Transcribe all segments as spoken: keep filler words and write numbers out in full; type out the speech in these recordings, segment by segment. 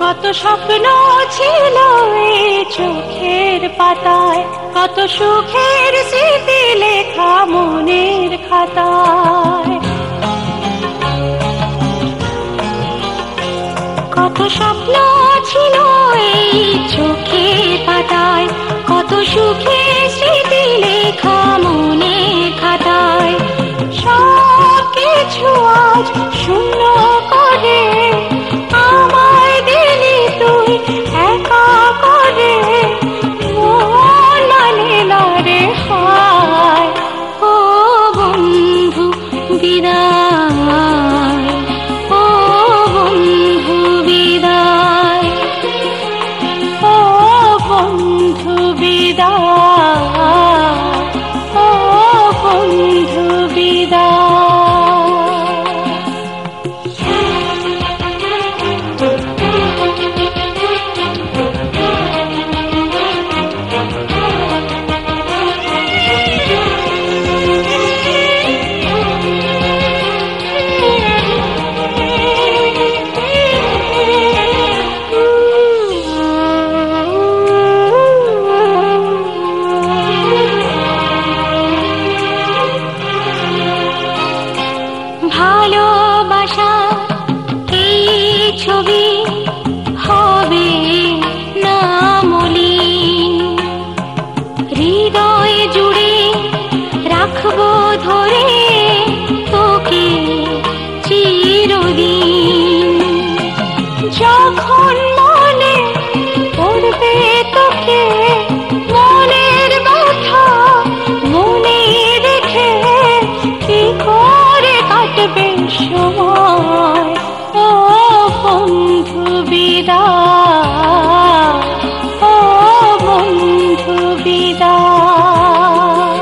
কত স্বপ্ন ছিল এই চোখের পাতায়, কত সুখের স্মৃতি লেখা মনের খাতায়। কত স্বপ্ন ছিল এই চোখের পাতায়, কত সুখের স্মৃতি লেখা মনের খাতায়। সব কিছু আজ শূন্য করে আমায় দিলি তুই একা করে, মন মানে না রে হায়। ও বন্ধু বিদায়, ও বন্ধু বিদায়, ও বন্ধু বিদায়, ও বন্ধু বিদায়। ভালোবাসা এই ছবি হবে না মলিন, হৃদয় জুড়ে রাখবো ধরে তোকে চিরদিন। যখন মনে পড়বে তোকে মনের কথা মনে রেখে কি করে কাটবে সময়। ও বন্ধু বিদায়, ও বন্ধু বিদায়।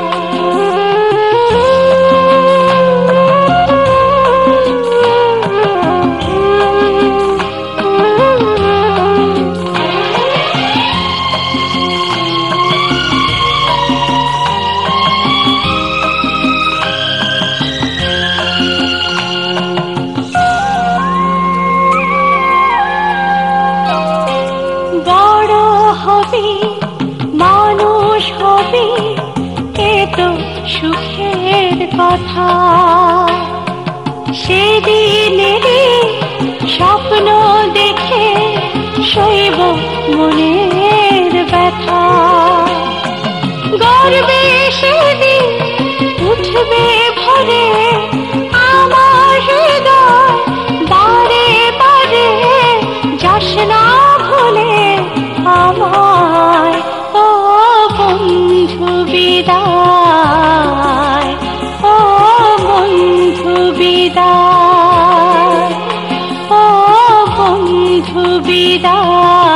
বড় হবি মানুষ হবি এ তো সুখের কথা, সেদিনেরই স্বপ্ন দেখে সইব মনের ব্যথা। গর্বে সেদিন উঠবে ভরে আমার হৃদয়, বারে বারে যাস না ভুলে আমায়। ও বন্ধু বিদায়, ও বন্ধু বিদায়, ও বন্ধু বিদায়।